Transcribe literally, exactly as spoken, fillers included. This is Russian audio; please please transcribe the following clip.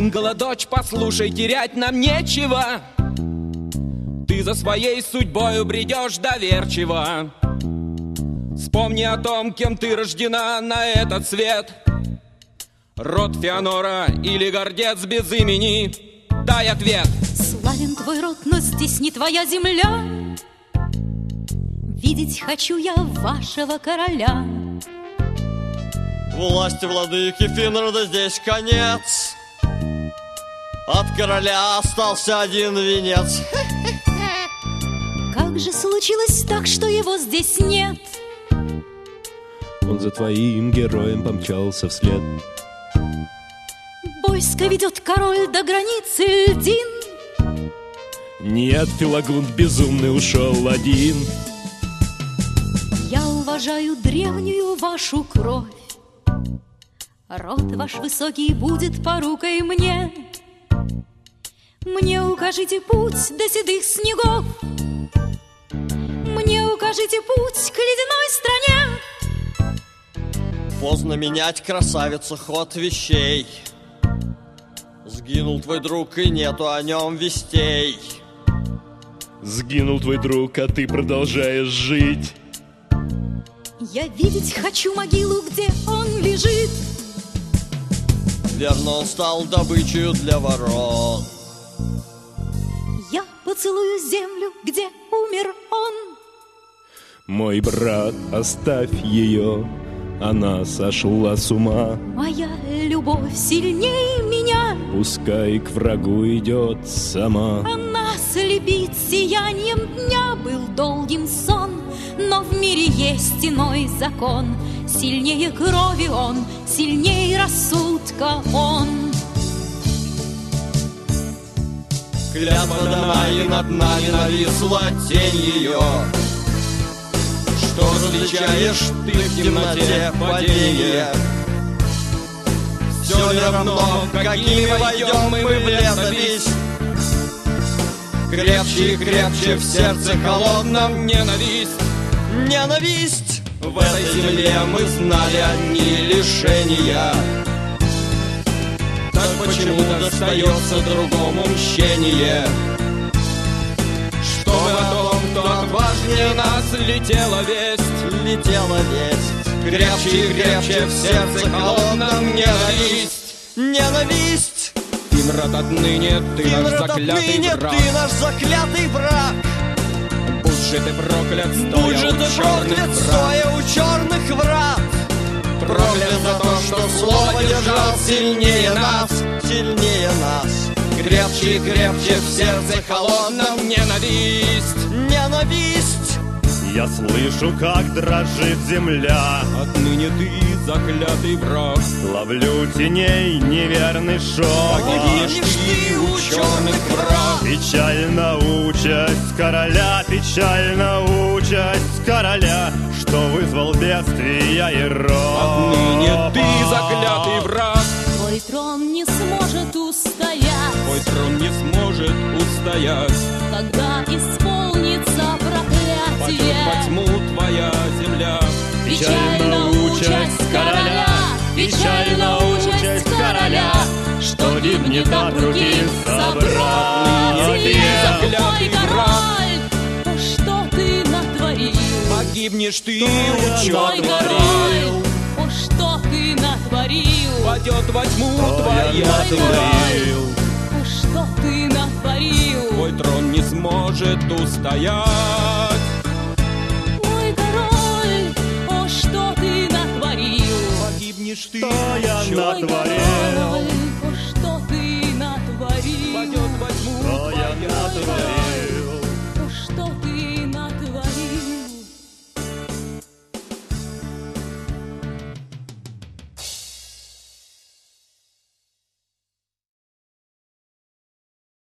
Ингола, дочь, послушай, терять нам нечего. Ты за своей судьбою бредешь доверчиво. Вспомни о том, кем ты рождена на этот свет. Род Феонора или гордец без имени? Дай ответ. Славен твой род, но здесь не твоя земля. Видеть хочу я вашего короля. Власти владыки Финрода здесь конец. От короля остался один венец. Как же случилось так, что его здесь нет? Он за твоим героем помчался вслед. Войско ведет король до границы льдин. Нет, Филагунд безумный ушел один. Я уважаю древнюю вашу кровь. Род ваш высокий будет порукой мне. Мне укажите путь до седых снегов. Мне укажите путь к ледяной стране. Поздно менять, красавица, ход вещей. Сгинул твой друг, и нету о нем вестей. Сгинул твой друг, а ты продолжаешь жить. Я видеть хочу могилу, где он лежит. Верно, он стал добычей для ворон. Я поцелую землю, где умер он. Мой брат, оставь ее, она сошла с ума. Моя любовь сильнее меня. Пускай к врагу идет сама. Она слепит сиянием дня. Был долгим сон, но в мире есть иной закон. Сильнее крови он, сильнее рассудка он. Клятва дана, и над нами нависла тень ее. Что различаешь ты в темноте падения? Все ли равно, какими войдем мы в летопись? Крепче и крепче в сердце холодном ненависть. Ненависть! В этой земле мы знали одни лишения. Так почему достается другому мщение? Что мы о том, кто отважнее нас, летела весть, летела весть. Крепче и крепче в сердце холодном ненависть. Ненависть! Финрод, отныне ты наш Финрод, заклятый отныне враг. ты наш заклятый враг. Будь же ты проклят, стоя Будь же у ты черных проклят, врат. стоя у черных врат. Проклят за то, что слово держал сильнее нас, сильнее нас. Крепче и крепче в сердце холодном ненависть. Ненависть! Я слышу, как дрожит земля. Отныне ты заклятый враг. Ловлю теней неверный шаг. Погибнешь ты у черных врат. Печальна участь короля, печальна участь короля, что вызвал бедствия и рок. Отныне ты заклятый враг. Твой трон не сможет устоять. Твой трон не сможет устоять. Когда исполнится Пойдет проклятие. во тьму твоя земля. Печальна участь короля, печальна участь короля, что гибнет от руки собратья. заклятый Мой король, о, что ты натворил? Погибнешь ты у Мой черных врат. король, о, что ты натворил? Падет во тьму Что твоя я земля. натворил? О, что ты натворил? Твой трон не сможет устоять. Мой король, о, что ты натворил? Погибнешь ты Что я у черных натворил?